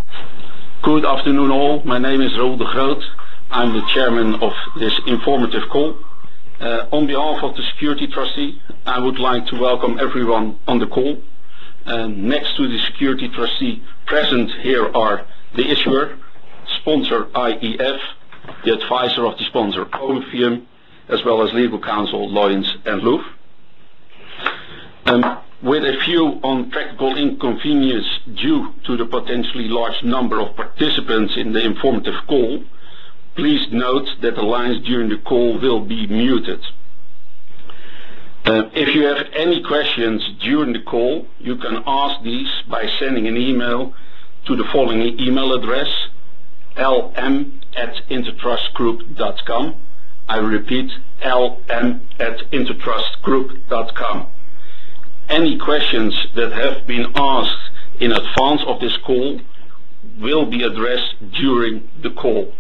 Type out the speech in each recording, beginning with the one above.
Good afternoon all. My name is Roel de Groot. I'm the chairman of this informative call. On behalf of the security trustee, I would like to welcome everyone on the call. Next to the security trustee, present here are the issuer, sponsor IEF, the advisor of the sponsor Ovium, as well as legal counsel Loyens and Loeff. With a view on practical inconvenience due to the potentially large number of participants in the informative call, please note that the lines during the call will be muted. If you have any questions during the call, you can ask these by sending an email to the following email address, lm@intertrustgroup.com. I repeat, lm@intertrustgroup.com. Any questions that have been asked in advance of this call will be addressed during the call.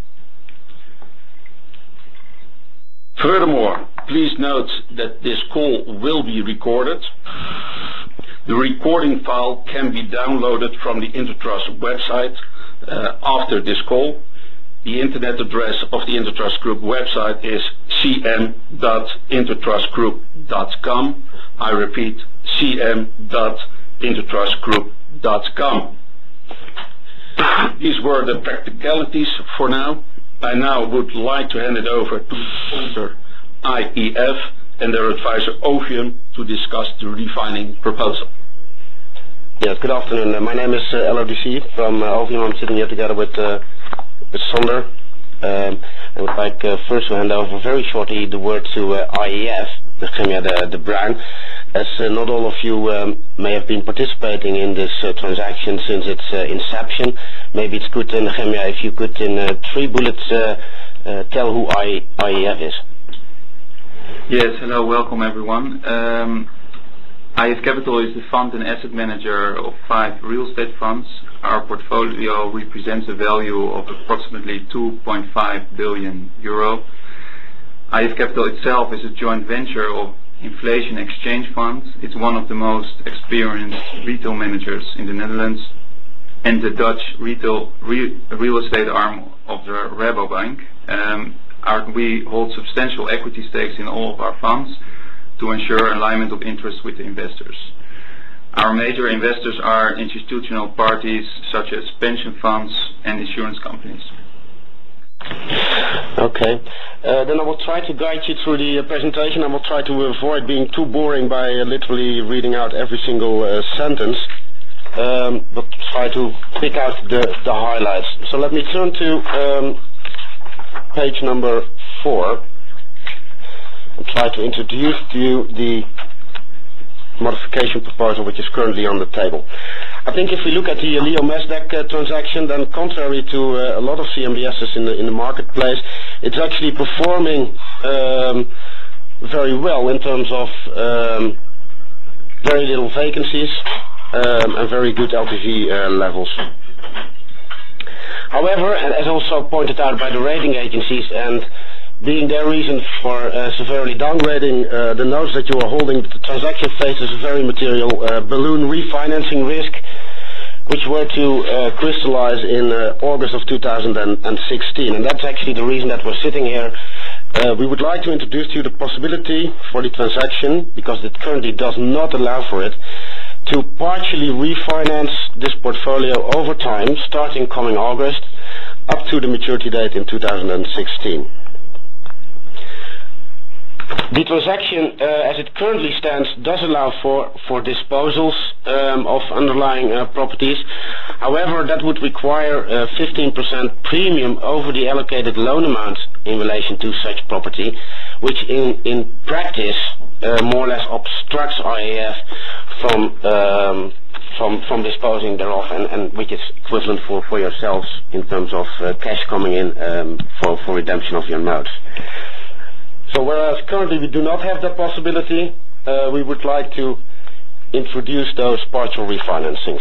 Furthermore, please note that this call will be recorded. The recording file can be downloaded from the Intertrust website after this call. The internet address of the Intertrust Group website is cm.intertrustgroup.com. I repeat, cm.intertrustgroup.com. These were the practicalities for now. I now would like to hand it over to sponsor IEF and their advisor Ovium to discuss the refining proposal. Yes, good afternoon. My name is LRDC from Ovium. I'm sitting here together with Sander. I would like first to hand over very shortly the word to IEF, the brand, as not all of you may have been participating in this transaction since its inception. Maybe it's good, Nehemia, if you could in 3 bullets tell who IEF is. Yes, hello, welcome everyone. IEF Capital is the fund and asset manager of 5 real estate funds. Our portfolio represents a value of approximately 2.5 billion euro. IEF Capital itself is a joint venture of Inflation Exchange Fund. It's one of the most experienced retail managers in the Netherlands and the Dutch real estate arm of the Rabobank. We hold substantial equity stakes in all of our funds to ensure alignment of interests with the investors. Our major investors are institutional parties such as pension funds and insurance companies. Okay, then I will try to guide you through the presentation. I will try to avoid being too boring by literally reading out every single sentence, but try to pick out the highlights. So let me turn to page number 4 and try to introduce to you the modification proposal which is currently on the table. I think if we look at the Leo Mesdec transaction, then contrary to a lot of CMBSs in the marketplace, it's actually performing very well in terms of very little vacancies and very good LTV levels. However, and as also pointed out by the rating agencies, and being their reason for severely downgrading the notes that you are holding, the transaction faces a very material balloon refinancing risk, which were to crystallize in August of 2016. And that's actually the reason that we're sitting here. We would like to introduce to you the possibility for the transaction, because it currently does not allow for it, to partially refinance this portfolio over time, starting coming August, up to the maturity date in 2016. The transaction, as it currently stands, does allow for disposals of underlying properties. However, that would require a 15% premium over the allocated loan amount in relation to such property, which in practice more or less obstructs IEF from disposing thereof, and which is equivalent for yourselves in terms of cash coming in for redemption of your notes. So whereas currently we do not have that possibility, we would like to introduce those partial refinancings.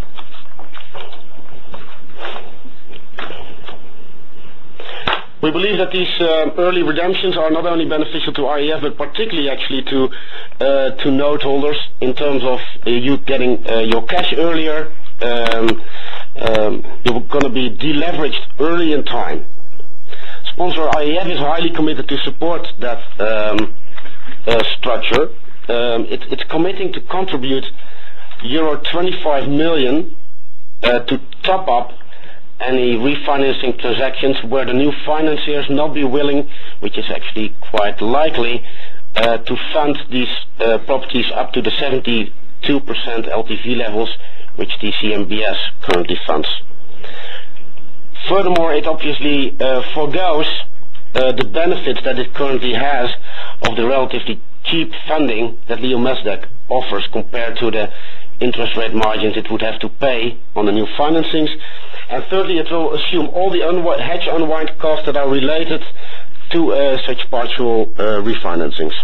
We believe that these early redemptions are not only beneficial to IEF, but particularly actually to note holders in terms of you getting your cash earlier, you're going to be deleveraged early in time. Sponsor IEF is highly committed to support that structure. It's committing to contribute euro 25 million to top up any refinancing transactions where the new financiers not be willing, which is actually quite likely, to fund these properties up to the 72% LTV levels which the CMBS currently funds. Furthermore, it obviously forgoes the benefits that it currently has of the relatively cheap funding that LeoMasDAQ offers compared to the interest rate margins it would have to pay on the new financings. And thirdly, it will assume all the hedge unwind costs that are related to such partial refinancings.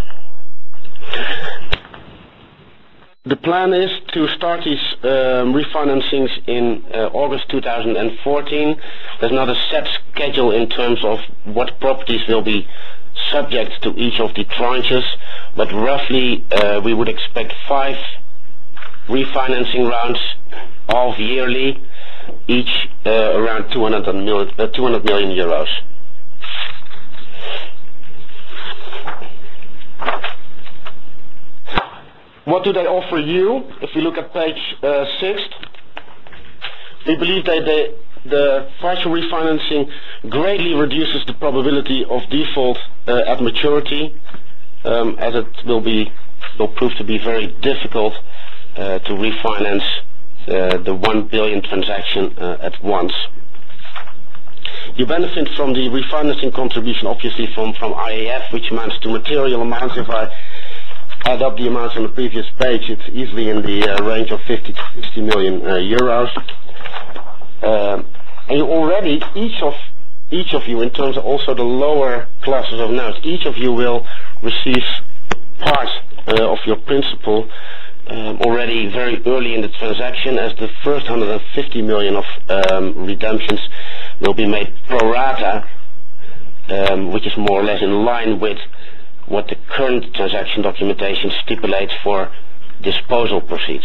The plan is to start these refinancings in August 2014. There's not a set schedule in terms of what properties will be subject to each of the tranches, but roughly we would expect 5 refinancing rounds, half yearly, each around 200 million euros. What do they offer you? If we look at page 6, we believe that the partial refinancing greatly reduces the probability of default at maturity, as it will prove to be very difficult to refinance the 1 billion transaction at once. You benefit from the refinancing contribution, obviously, from IEF, which amounts to material amounts. If I add up the amounts on the previous page, it's easily in the range of 50 to 60 million euros. And you already, each of you, in terms of also the lower classes of notes, each of you will receive part of your principal already very early in the transaction, as the first 150 million of redemptions will be made pro rata, which is more or less in line with what the current transaction documentation stipulates for disposal proceeds.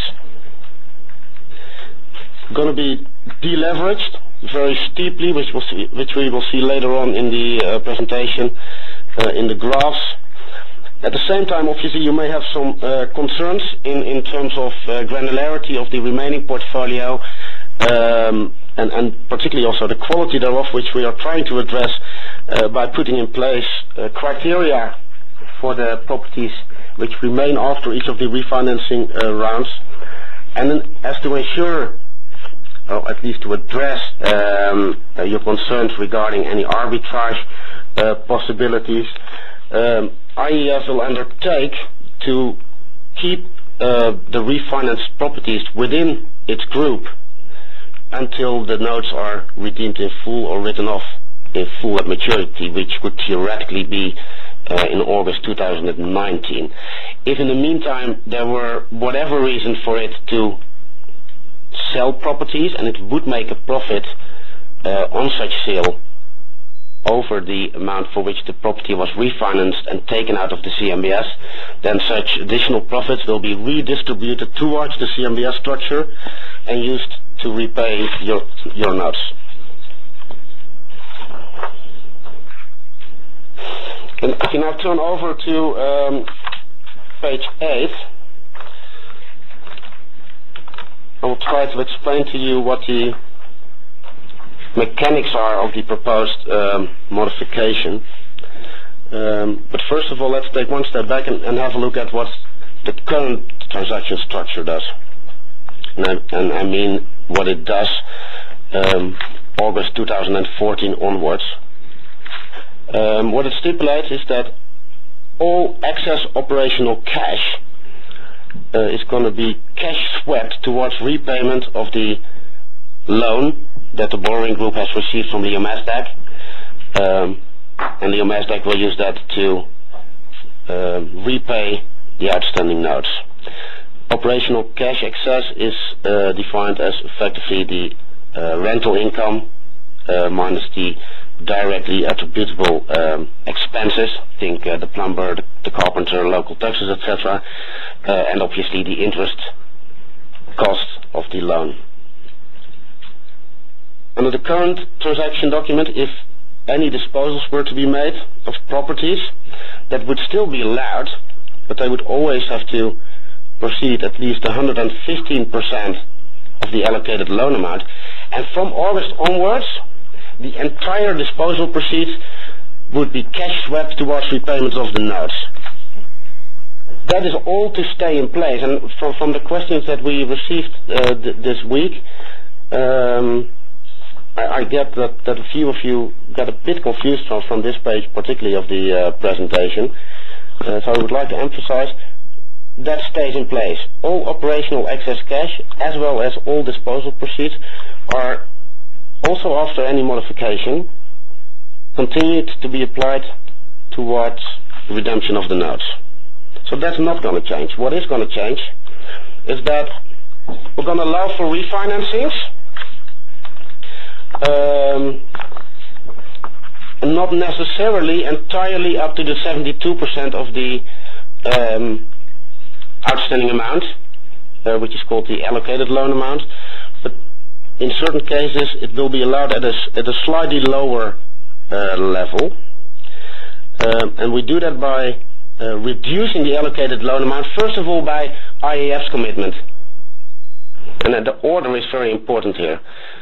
Going to be deleveraged very steeply, which we will see later on in the presentation in the graphs. At the same time, obviously, you may have some concerns in terms of granularity of the remaining portfolio, and particularly also the quality thereof, which we are trying to address by putting in place criteria for the properties which remain after each of the refinancing rounds, and then as to ensure, or at least to address your concerns regarding any arbitrage possibilities, IEF will undertake to keep the refinanced properties within its group until the notes are redeemed in full or written off in full at maturity, which could theoretically be in August 2019. If in the meantime there were whatever reason for it to sell properties and it would make a profit on such sale over the amount for which the property was refinanced and taken out of the CMBS, then such additional profits will be redistributed towards the CMBS structure and used to repay your notes. And if you now turn over to page 8, I will try to explain to you what the mechanics are of the proposed modification. But first of all, let's take one step back and have a look at what the current transaction structure does. And I mean what it does August 2014 onwards. What it stipulates is that all excess operational cash is going to be cash swept towards repayment of the loan that the borrowing group has received from LeoMasDAQ, and LeoMasDAQ will use that to repay the outstanding notes. Operational cash excess is defined as effectively the rental income minus the directly attributable expenses, think the plumber, the carpenter, local taxes, etc., and obviously the interest cost of the loan. Under the current transaction document, if any disposals were to be made of properties, that would still be allowed, but they would always have to proceed at least 115% of the allocated loan amount. And from August onwards, the entire disposal proceeds would be cash swept towards repayments of the notes. That is all to stay in place. And from the questions that we received this week, I get that a few of you got a bit confused from this page, particularly of the presentation. So I would like to emphasize that stays in place. All operational excess cash, as well as all disposal proceeds, are also, after any modification, continued to be applied towards redemption of the notes. So that's not going to change. What is going to change is that we're going to allow for refinancings, not necessarily entirely up to the 72% of the outstanding amount, which is called the allocated loan amount, but in certain cases it will be allowed at a slightly lower level, and we do that by reducing the allocated loan amount, first of all by IAF's commitment, and the order is very important here.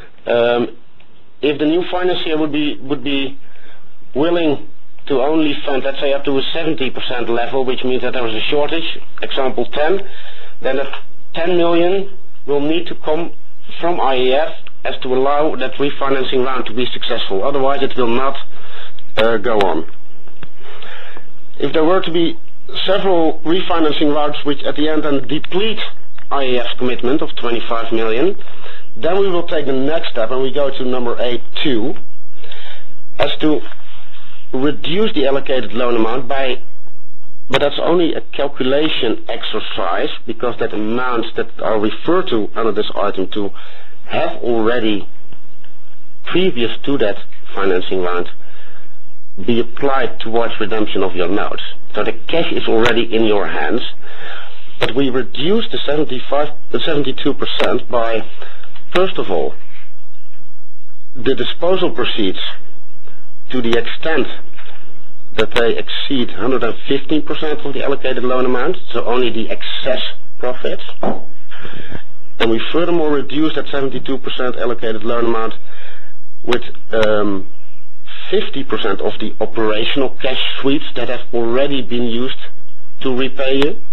If the new financier would be willing to only fund, let's say, up to a 70% level, which means that there is a shortage, example 10, then that 10 million will need to come from IAF as to allow that refinancing round to be successful. Otherwise it will not go on. If there were to be several refinancing rounds which at the end then deplete IAF's commitment of 25 million, then we will take the next step and we go to number 8.2 as to reduce the allocated loan amount by, but that's only a calculation exercise, because that amounts that are referred to under this item 2 have already, previous to that financing round, be applied towards redemption of your notes. So the cash is already in your hands, but we reduce the 72% by, first of all, the disposal proceeds to the extent that they exceed 115% of the allocated loan amount, so only the excess profits. And we furthermore reduce that 72% allocated loan amount with 50% of the operational cash sweeps that have already been used to repay you.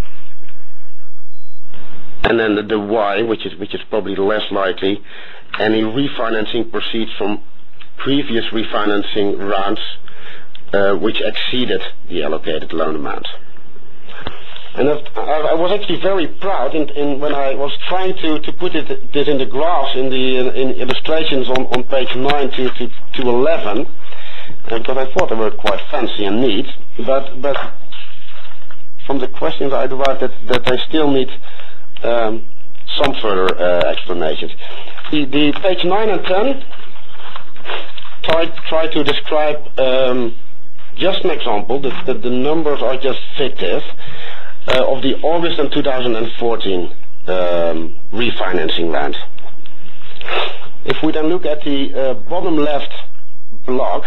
And then the Y, which is probably less likely, any refinancing proceeds from previous refinancing rounds which exceeded the allocated loan amount. And I was actually very proud when I was trying to put this in the graphs in illustrations on page 9 to 11, because I thought they were quite fancy and neat, but from the questions I derived that they still need some further explanations. The page 9 and 10 try to describe just an example, that the numbers are just fictive, of the August and 2014 refinancing round. If we then look at the bottom left block,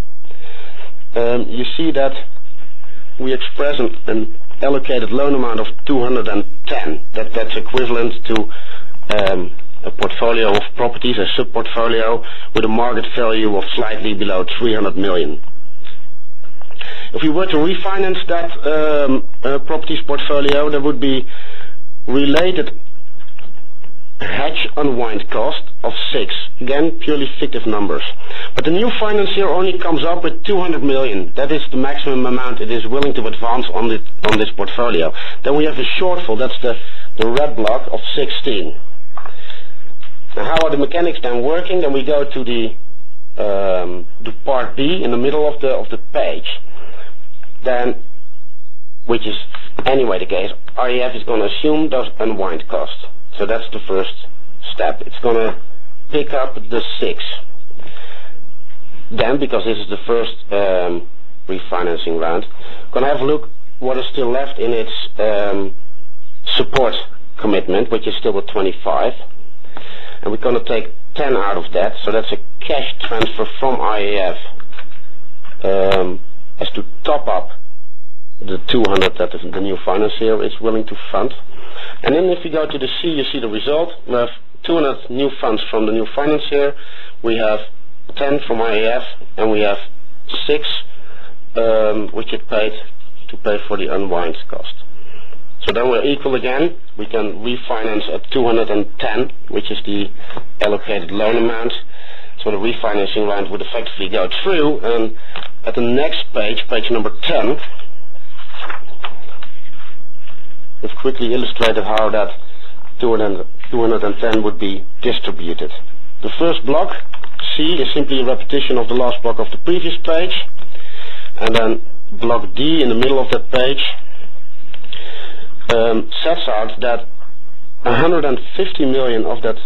you see that we express an allocated loan amount of 210. That's equivalent to a portfolio of properties, a sub-portfolio with a market value of slightly below 300 million. If we were to refinance that properties portfolio, there would be related hedge unwind cost of 6. Again, purely fictive numbers. But the new financier only comes up with 200 million. That is the maximum amount it is willing to advance on this portfolio. Then we have a shortfall, that's the red block of 16. Now how are the mechanics then working? Then we go to the part B in the middle of the page. Then, which is anyway the case, IAF is going to assume those unwind costs. So that's the first step. It's going to pick up the 6. Then, because this is the first refinancing round, going to have a look what is still left in its support commitment, which is still at 25. And we're going to take 210 out of that, so that's a cash transfer from IAF as to top up the 200 that the new financier is willing to fund. And then if you go to the C, you see the result. We have 200 new funds from the new financier, we have 10 from IAF, and we have 6 which it paid to pay for the unwind cost. So then we're equal again. We can refinance at 210, which is the allocated loan amount. So the refinancing round would effectively go through, and at the next page, page number 10, we've quickly illustrated how that 210 would be distributed. The first block, C, is simply a repetition of the last block of the previous page, and then block D in the middle of that page sets out that 150 million of that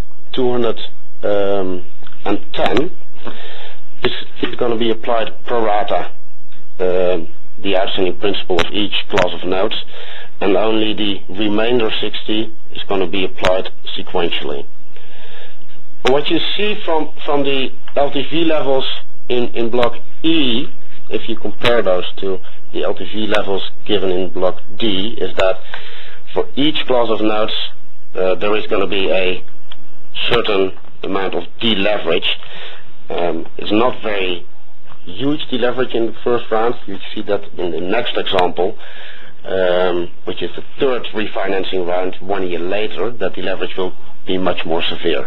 210 is going to be applied pro rata, the outstanding principal of each class of notes, and only the remainder 60 is going to be applied sequentially. And what you see from the LTV levels in block E, if you compare those to the LTV levels given in block D, is that for each class of notes there is going to be a certain amount of deleverage. It's not very huge deleverage in the first round. You see that in the next example, which is the third refinancing round 1 year later, that deleverage will be much more severe.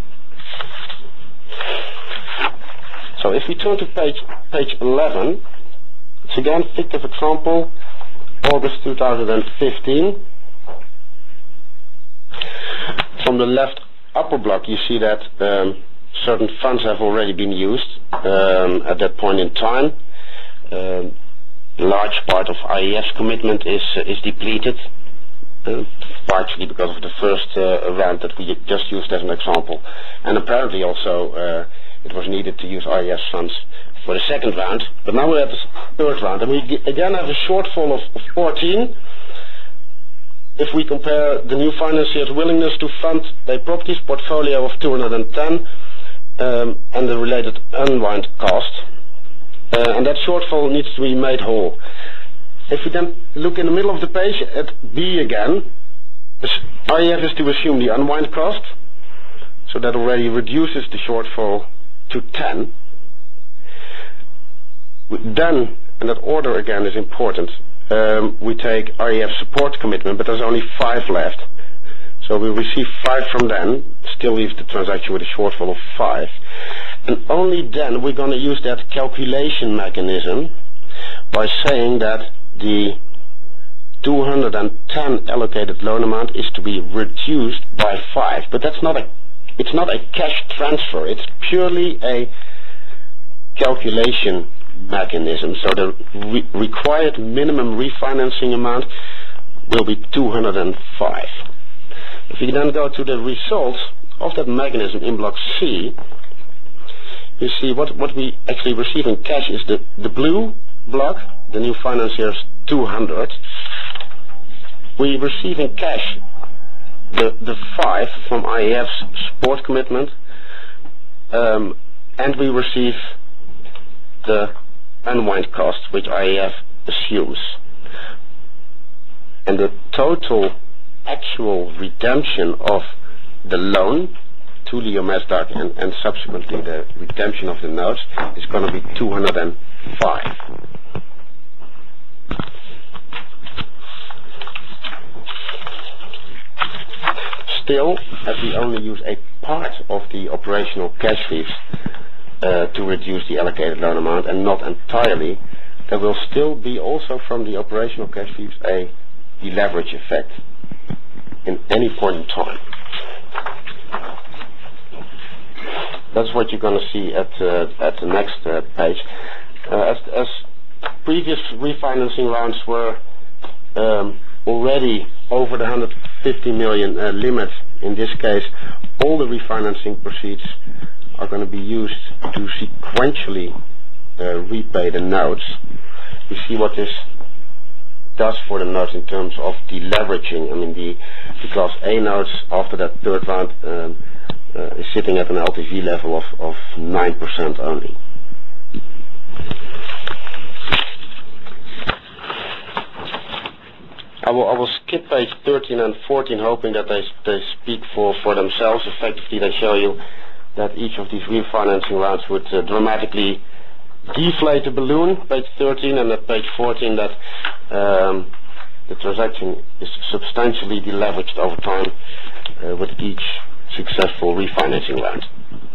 So if we turn to page 11, it's again a fictive example, August 2015. From the left upper block you see that certain funds have already been used at that point in time. A large part of IAF's commitment is depleted, partially because of the first round that we just used as an example, and apparently also it was needed to use IAF's funds for the second round. But now we're at the third round, and we again have a shortfall of 14. If we compare the new financier's willingness to fund a properties portfolio of 210 and the related unwind cost, and that shortfall needs to be made whole. If we then look in the middle of the page at B again, IAF is to assume the unwind cost, so that already reduces the shortfall to 10. Then, and that order again is important, we take IAF support commitment, but there's only 5 left. So we receive 5 from them, still leaves the transaction with a shortfall of 5. And only then we're going to use that calculation mechanism by saying that the 210 allocated loan amount is to be reduced by 5. But it's not a cash transfer, it's purely a calculation mechanism. So the required minimum refinancing amount will be 205. If you then go to the results of that mechanism in block C, you see what we actually receive in cash is the blue block, the new financier's 200. We receive in cash the 5 from IAF's support commitment, and we receive the unwind cost which IAF assumes. And the total actual redemption of the loan to Leo Mesdag and subsequently the redemption of the notes is going to be 205. Still, as we only use a part of the operational cash sweeps to reduce the allocated loan amount and not entirely, there will still be also from the operational cash sweeps a deleverage effect in any point in time. That's what you're going to see at the next page. As previous refinancing rounds were already over the 150 million limit, in this case all the refinancing proceeds are going to be used to sequentially repay the notes. You see what this does for the notes in terms of deleveraging. I mean the class A notes after that third round is sitting at an LTV level of 9% only. I will skip page 13 and 14, hoping that they speak for themselves. Effectively, they show you that each of these refinancing rounds would dramatically deflate the balloon, page 13, and at page 14 that the transaction is substantially deleveraged over time with each successful refinancing round.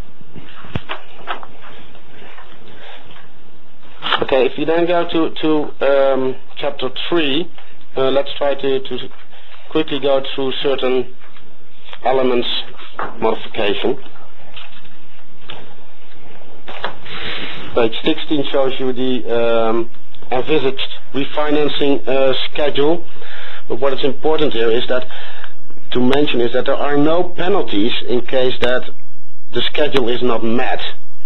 Okay, if you then go to chapter 3, let's try to quickly go through certain elements modification. Page 16 shows you the envisaged refinancing schedule. But what is important here is that to mention is that there are no penalties in case that the schedule is not met.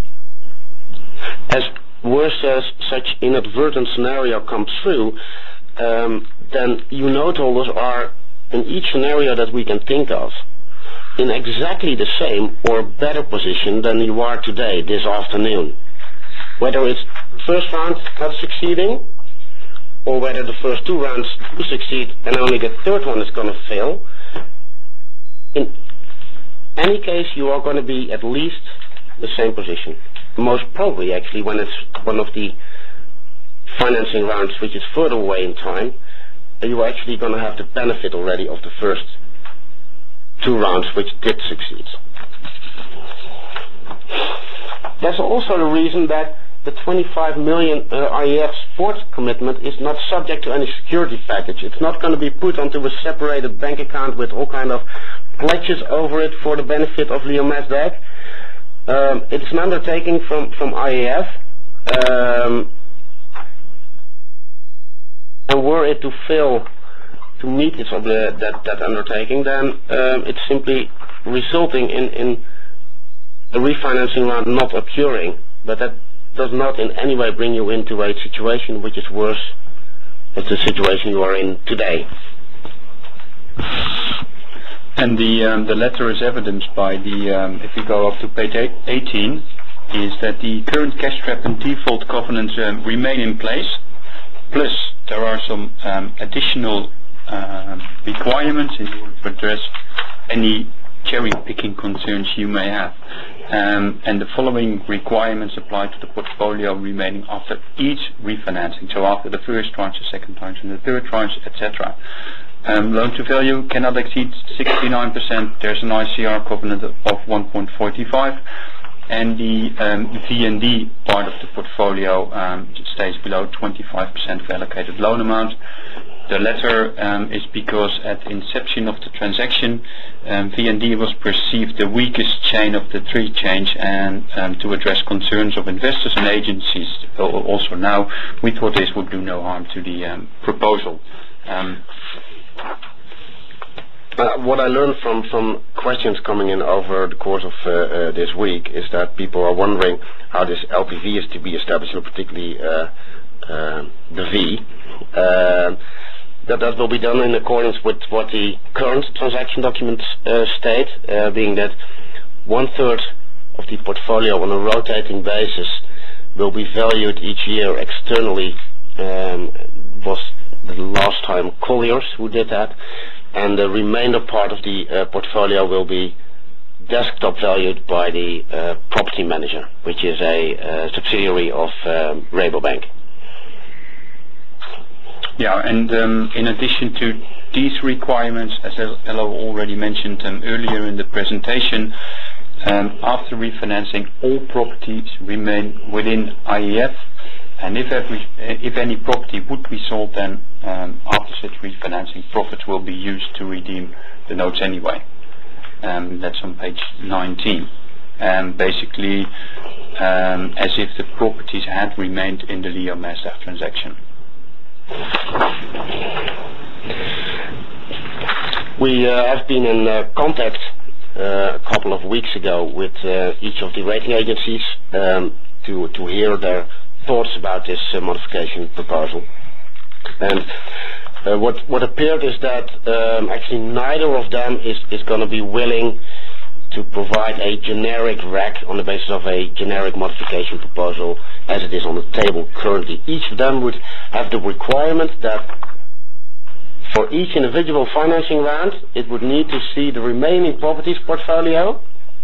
As worst as such inadvertent scenario comes through, then you note holders are in each scenario that we can think of in exactly the same or better position than you are today, this afternoon. Whether it's first round not succeeding, or whether the first 2 rounds do succeed and only the third one is going to fail, in any case you are going to be at least the same position. Most probably actually when it's one of the financing rounds which is further away in time, you are actually going to have the benefit already of the first 2 rounds which did succeed. That's also the reason that the 25 million IEF support commitment is not subject to any security package. It's not going to be put onto a separated bank account with all kind of pledges over it for the benefit of Leomasdijk. It's an undertaking from IEF, and were it to fail to meet that undertaking, then it's simply resulting in a refinancing round not occurring. But that does not in any way bring you into a situation which is worse than the situation you are in today. And the letter is evidenced by the, if you go up to page 18, is that the current cash trap and default covenants remain in place, plus there are some additional requirements in order to address any cherry-picking concerns you may have. And the following requirements apply to the portfolio remaining after each refinancing, so after the first tranche, the second tranche, and the third tranche, etc. Loan to value cannot exceed 69%. There's an ICR covenant of 1.45, and the V&D part of the portfolio stays below 25% of allocated loan amount. The latter is because at inception of the transaction, V&D was perceived the weakest chain of the 3 chains, and to address concerns of investors and agencies also now, we thought this would do no harm to the proposal. What I learned from questions coming in over the course of this week is that people are wondering how this LTV is to be established, particularly the V. That will be done in accordance with what the current transaction documents state, being that 1/3 of the portfolio on a rotating basis will be valued each year externally. Was the last time Colliers who did that, and the remainder part of the portfolio will be desktop valued by the property manager, which is a subsidiary of Rabobank. Yeah, and in addition to these requirements, as Elo already mentioned earlier in the presentation, after refinancing, all properties remain within IEF, and if any property would be sold, then after such refinancing, profits will be used to redeem the notes anyway. That's on page 19. Basically, as if the properties had remained in the Leomasdijk transaction. We have been in contact a couple of weeks ago with each of the rating agencies to hear their thoughts about this modification proposal. And what appeared is that actually neither of them is going to be willing to provide a generic REC on the basis of a generic modification proposal as it is on the table currently. Each of them would have the requirement that for each individual financing round it would need to see the remaining properties portfolio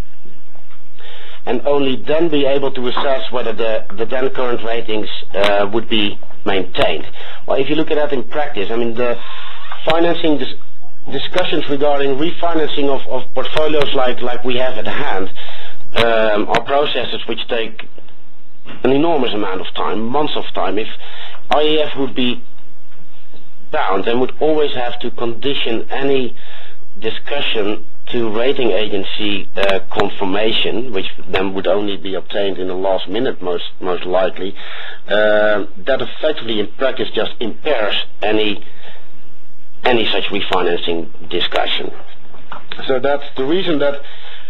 and only then be able to assess whether the then current ratings would be maintained. Well, if you look at that in practice, I mean, the financing discussions regarding refinancing of portfolios like we have at hand are processes which take an enormous amount of time, months of time. If IEF would be bound, then would always have to condition any discussion to rating agency confirmation, which then would only be obtained in the last minute most likely. That effectively in practice just impairs any such refinancing discussion. So that's the reason that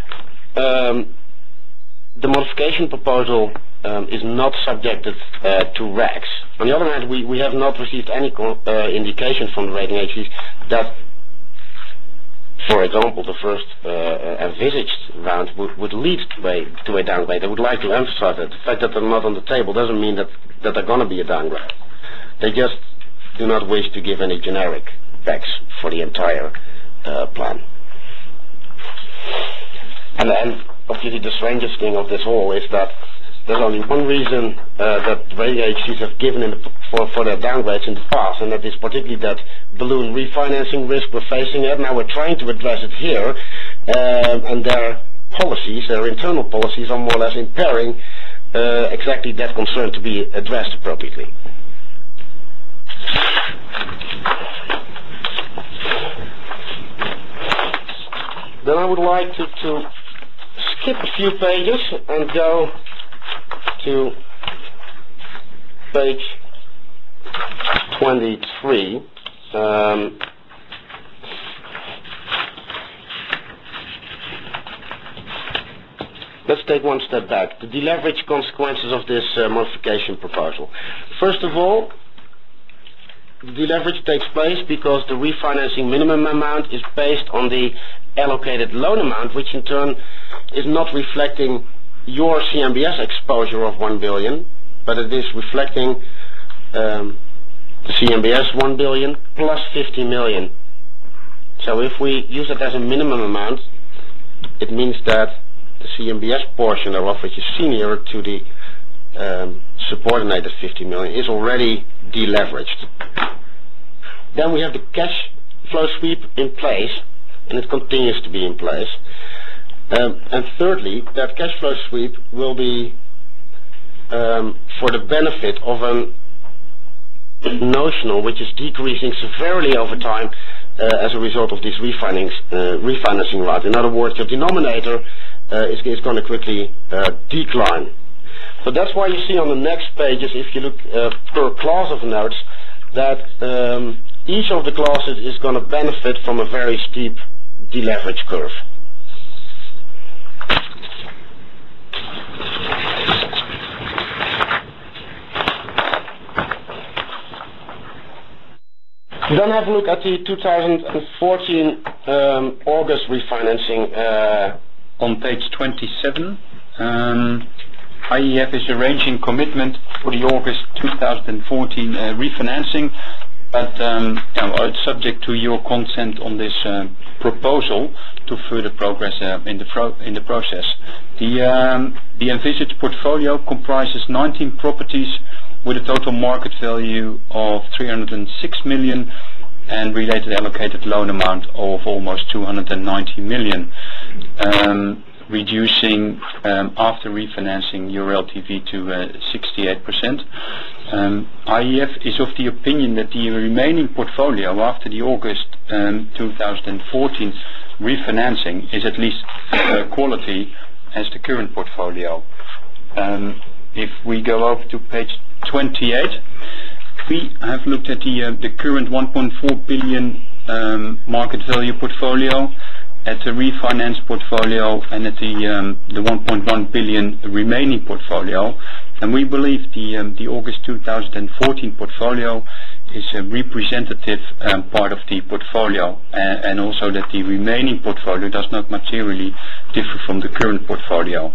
the modification proposal is not subjected to RECs. On the other hand, we have not received any indication from the rating agencies that, for example, the first envisaged round would lead to a downgrade. I would like to emphasize that the fact that they're not on the table doesn't mean that they're going to be a downgrade. They just do not wish to give any generic RECs for the entire plan. And obviously the strangest thing of this whole is that there's only one reason that rating agencies have given for their downgrades in the past, and that is particularly that balloon refinancing risk we're facing it. Now we're trying to address it here, and their policies, their internal policies, are more or less impairing exactly that concern to be addressed appropriately. Then I would like to skip a few pages and go to page 23. Let's take one step back. The deleverage consequences of this modification proposal. First of all, the deleverage takes place because the refinancing minimum amount is based on the allocated loan amount, which in turn is not reflecting your CMBS exposure of 1 billion, but it is reflecting the CMBS 1 billion plus 50 million. So if we use it as a minimum amount, it means that the CMBS portion thereof, which is senior to the subordinated 50 million, is already deleveraged. Then we have the cash flow sweep in place, and it continues to be in place. And thirdly, that cash flow sweep will be for the benefit of a notional which is decreasing severely over time as a result of this refinancing route. In other words, your denominator is going to quickly decline. So that's why you see on the next pages, if you look per class of notes, that each of the classes is going to benefit from a very steep deleverage curve. Then have a look at the 2014 August refinancing. On page 27, IEF is arranging commitment for the August 2014 refinancing, but it's subject to your consent on this proposal to further progress in the process. The envisaged portfolio comprises 19 properties with a total market value of 306 million and related allocated loan amount of almost 290 million, reducing after refinancing your LTV to 68%. IEF is of the opinion that the remaining portfolio after the August 2014 refinancing is at least quality as the current portfolio. If we go over to page 28, we have looked at the current 1.4 billion market value portfolio, at the refinance portfolio, and at the 1.1 billion remaining portfolio, and we believe the August 2014 portfolio a representative part of the portfolio, and also that the remaining portfolio does not materially differ from the current portfolio.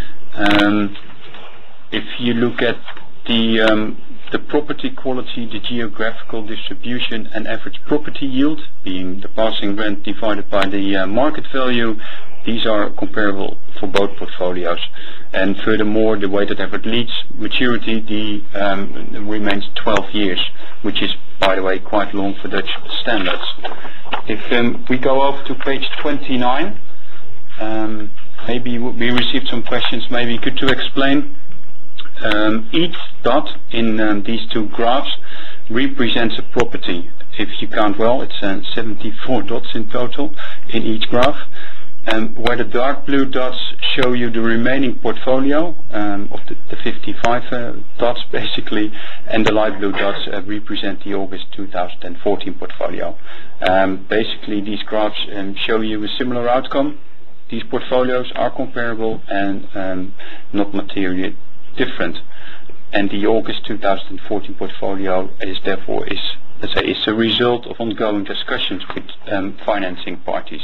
If you look at the property quality, the geographical distribution, and average property yield, being the passing rent divided by the market value, these are comparable for both portfolios. And furthermore, the weighted average lease maturity remains 12 years, which is, by the way, quite long for Dutch standards. If we go over to page 29, maybe we received some questions. Maybe could you explain each dot in these two graphs represents a property. If you count well, it's 74 dots in total in each graph. Where the dark blue dots show you the remaining portfolio of the 55 dots basically, and the light blue dots represent the August 2014 portfolio. Basically these graphs show you a similar outcome. These portfolios are comparable and not materially different. And the August 2014 portfolio is therefore is a result of ongoing discussions with financing parties.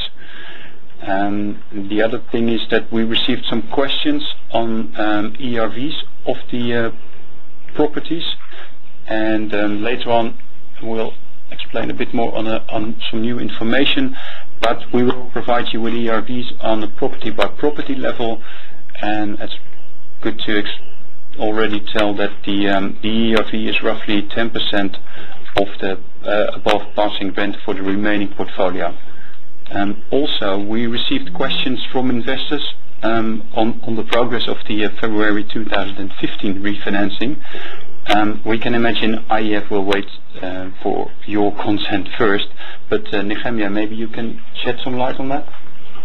The other thing is that we received some questions on ERVs of the properties, and later on we'll explain a bit more on some new information, but we will provide you with ERVs on a property by property level, and it's good to already tell that the ERV is roughly 10% of the above passing rent for the remaining portfolio. Also, we received questions from investors on the progress of the February 2015 refinancing. We can imagine IEF will wait for your consent first, but Nehemia, maybe you can shed some light on that?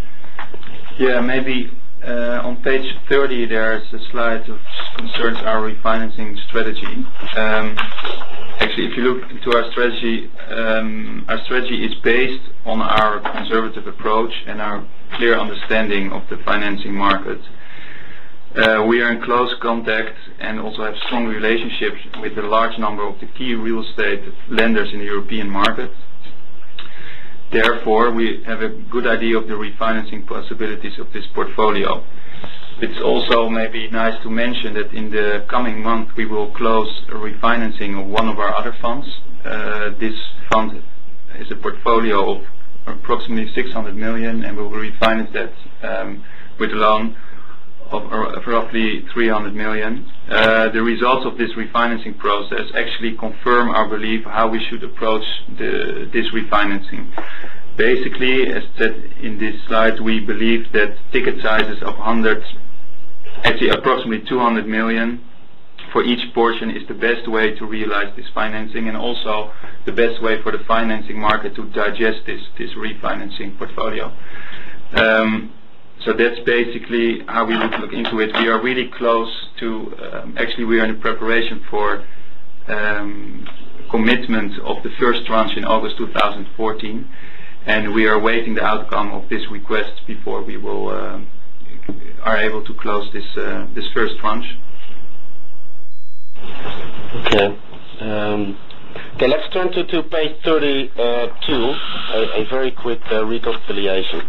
Yeah, maybe on page 30 there's a slide that concerns our refinancing strategy. Actually, if you look into our strategy is based on our conservative approach and our clear understanding of the financing market. We are in close contact and also have strong relationships with a large number of the key real estate lenders in the European market. Therefore, we have a good idea of the refinancing possibilities of this portfolio. It's also maybe nice to mention that in the coming month we will close a refinancing of one of our other funds. This fund is a portfolio of approximately 600 million, and we will refinance that with a loan of roughly 300 million. The results of this refinancing process actually confirm our belief how we should approach this refinancing. Basically, as said in this slide, we believe that ticket sizes of approximately 200 million for each portion is the best way to realize this financing, and also the best way for the financing market to digest this refinancing portfolio. So that's basically how we would look into it. We are really close to, actually we are in preparation for commitment of the first tranche in August 2014, and we are awaiting the outcome of this request before we will are able to close this first tranche. Okay. Okay, let's turn to page 32, a very quick reconciliation.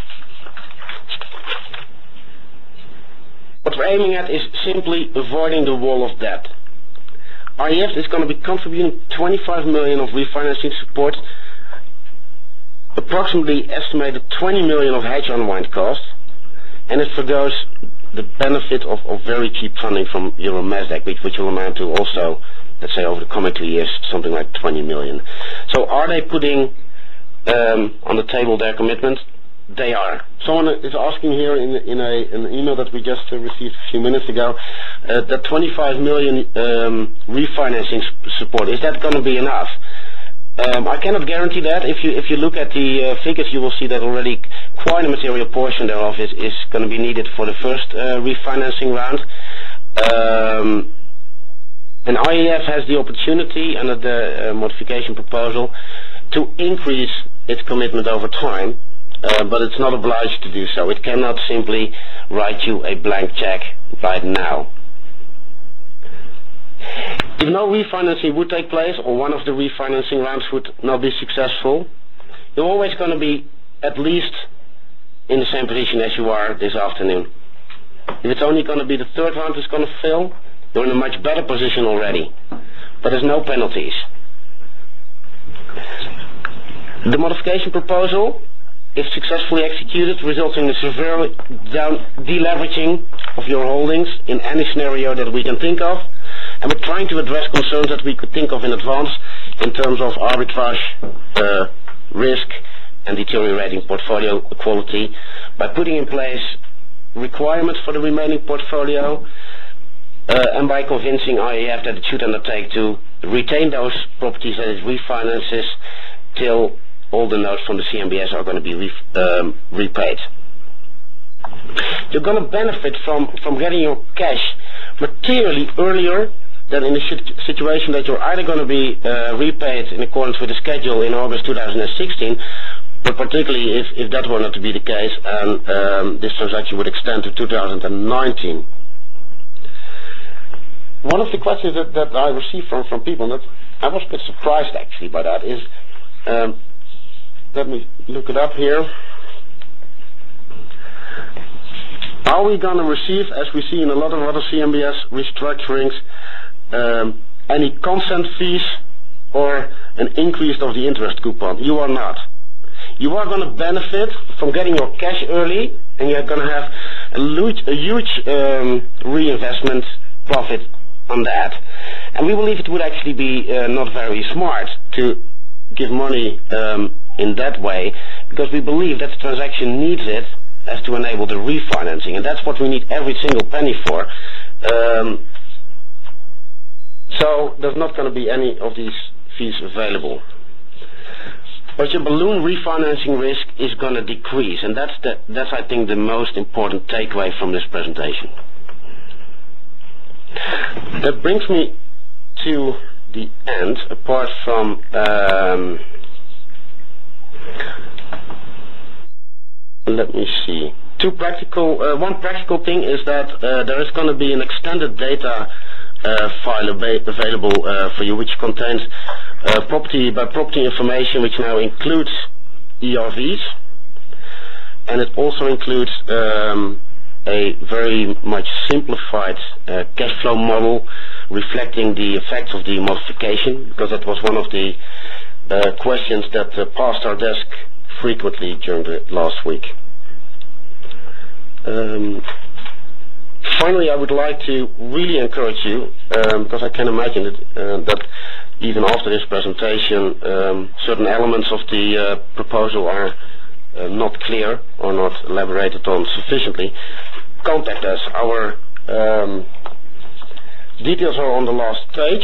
What we're aiming at is simply avoiding the wall of debt. IEF is going to be contributing 25 million of refinancing support, approximately estimated 20 million of hedge unwind costs, and it forgoes the benefit of very cheap funding from Euromasdaq, which will amount to also, let's say, over the coming 2 years, something like 20 million. So are they putting on the table their commitment? They are. Someone is asking here in an email that we just received a few minutes ago, that 25 million refinancing support, is that going to be enough? I cannot guarantee that. If you look at the figures, you will see that already quite a material portion thereof is going to be needed for the first refinancing round. And IEF has the opportunity under the modification proposal to increase its commitment over time, but it's not obliged to do so. It cannot simply write you a blank check right now. If no refinancing would take place, or one of the refinancing rounds would not be successful, you're always going to be at least in the same position as you are this afternoon. If it's only going to be the third round that's going to fail, you're in a much better position already. But there's no penalties. The modification proposal, if successfully executed, results in a severe deleveraging of your holdings in any scenario that we can think of, and we're trying to address concerns that we could think of in advance in terms of arbitrage, risk, and deteriorating portfolio quality by putting in place requirements for the remaining portfolio, and by convincing IAF that it should undertake to retain those properties that it refinances till all the notes from the CMBS are going to be repaid. You're going to benefit from getting your cash materially earlier than in the situation that you're either going to be repaid in accordance with the schedule in August 2016, but particularly if that were not to be the case, and this transaction would extend to 2019. One of the questions that I received from people, and that I was a bit surprised actually by that, is, let me look it up here. Are we going to receive, as we see in a lot of other CMBS restructurings, any consent fees or an increase of the interest coupon? You are not. You are going to benefit from getting your cash early, and you're going to have a huge reinvestment profit on that. And we believe it would actually be not very smart to give money in that way, because we believe that the transaction needs it as to enable the refinancing, and that's what we need every single penny for. So there's not going to be any of these fees available. But your balloon refinancing risk is going to decrease, and that's I think the most important takeaway from this presentation. That brings me to the end, apart from let me see. One practical thing is that there is going to be an extended data file available for you, which contains property by property information, which now includes ERVs, and it also includes a very much simplified cash flow model reflecting the effects of the modification, because that was one of the questions that passed our desk frequently during the last week. Finally, I would like to really encourage you, because I can imagine that even after this presentation, certain elements of the proposal are not clear or not elaborated on sufficiently. Contact us. Our details are on the last page.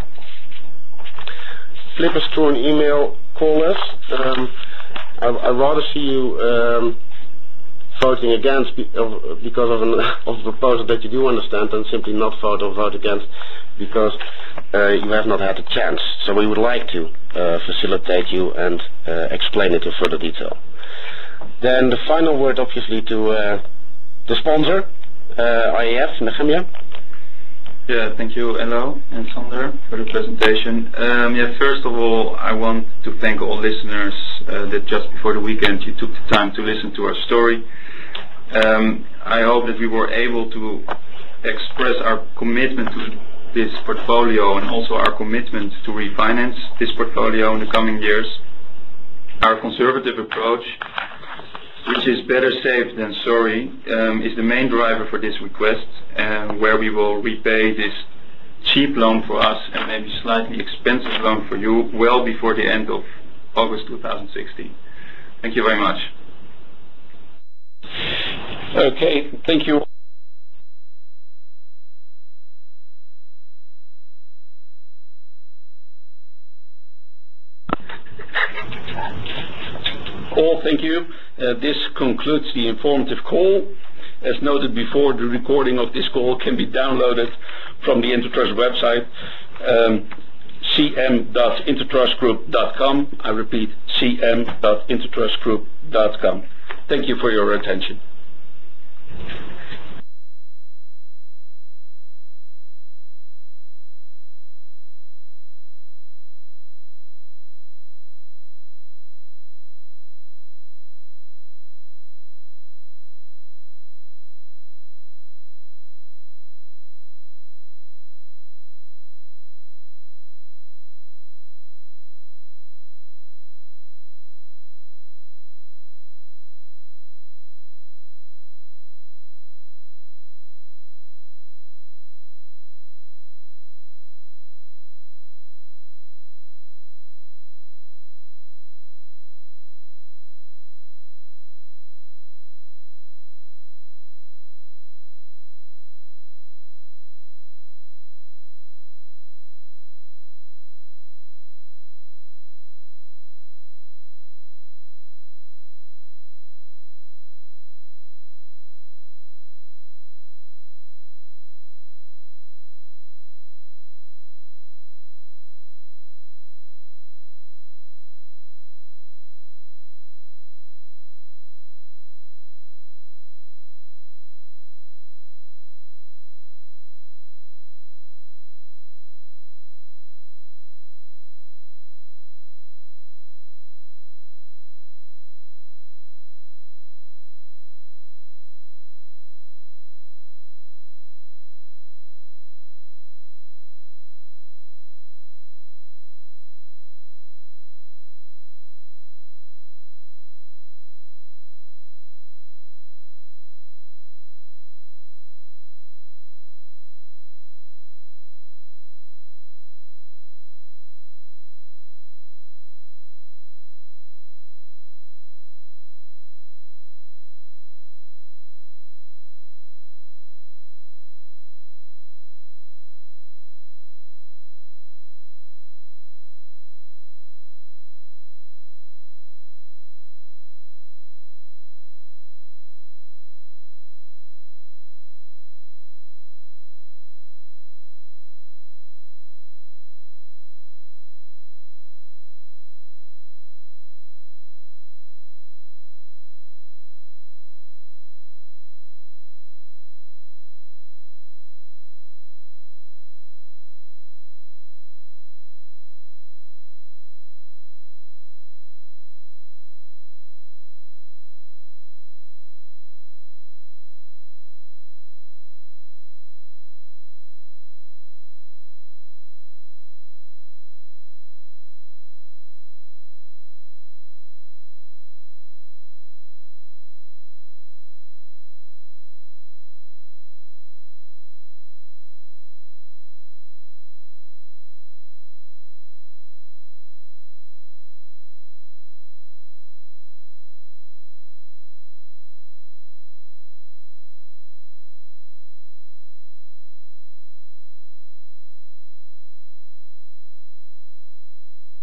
Flip us through an email, call us. I'd rather see you voting against because of a proposal that you do understand, and simply not vote or vote against because you have not had a chance. So we would like to facilitate you and explain it in further detail. Then the final word, obviously, to the sponsor, IAF, Nechemia. Yeah, thank you, Elo and Sander, for the presentation. First of all, I want to thank all listeners that just before the weekend you took the time to listen to our story. I hope that we were able to express our commitment to this portfolio and also our commitment to refinance this portfolio in the coming years. Our conservative approach, which is better safe than sorry, is the main driver for this request, where we will repay this cheap loan for us and maybe slightly expensive loan for you well before the end of August 2016. Thank you very much. Okay, thank you. All, thank you. This concludes the informative call. As noted before, the recording of this call can be downloaded from the Intertrust website, cm.intertrustgroup.com. I repeat, cm.intertrustgroup.com. Thank you for your attention.